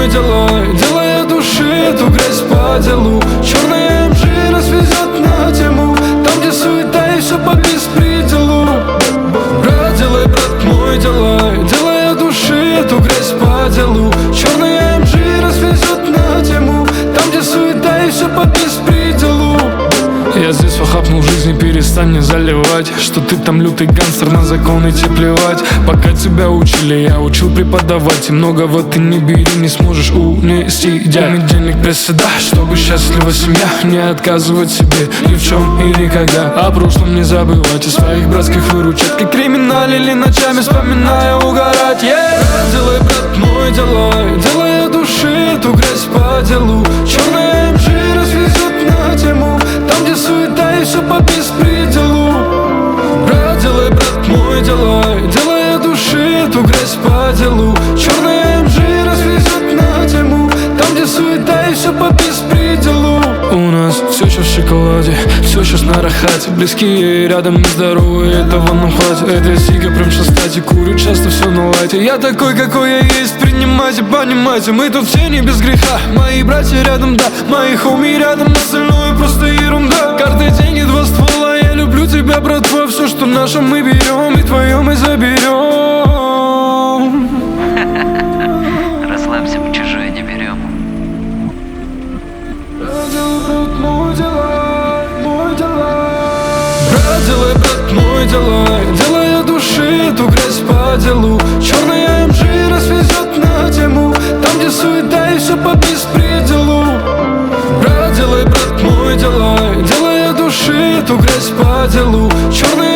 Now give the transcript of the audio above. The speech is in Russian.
мой делай, делая души эту грязь по делу. Черная МЖ развезет на тему, там где суета и все по беспределу. Брат, делай, брат мой, делай, делая души эту грязь по делу. Черная МЖ развезет на тему, там где суета и все по беспределу. Я здесь похапнул жизни, перестань не заливать, что ты там лютый гангстер, на законы тебе плевать. Пока тебя учили, я учил преподавать, и многого ты не бери, не сможешь унести. Дай денег без стыда, чтобы счастлива семья, не отказывать себе ни в чем и никогда. О прошлом не забывать, о своих братских выручать, как криминалили ночами, вспоминая угорать. Делай, брат мой, делай, делая души эту грязь по делу. Черная МЖ развезет на тему, там где суета и все по беспределу. Брат, делай, брат мой, делай, делая души эту грязь по делу. Черная МЖ развезет на тему, там где суета и все по беспределу. У нас все сейчас в шоколаде, все сейчас на рахате. Близкие рядом, нездоровые, этого нам хватит. Это сига прям сейчас стати, курю часто все на лайте. Я такой, какой я есть, принимайте, понимайте. Мы тут все не без греха, мои братья рядом, да, мои хоми рядом, остальное просто ерунда. Карты, деньги, два ствола, я люблю тебя, братва. Все, что наше, мы берем, и твое мы заберем. Расслабься, мы чужое не берем. Брат, делай, брат мой, делай, делая души эту грязь по делу. Черная МЖ развезет на тему, там где суета и все по беспределу. Брат, делай, брат мой, делай, делая души эту грязь по делу. Черная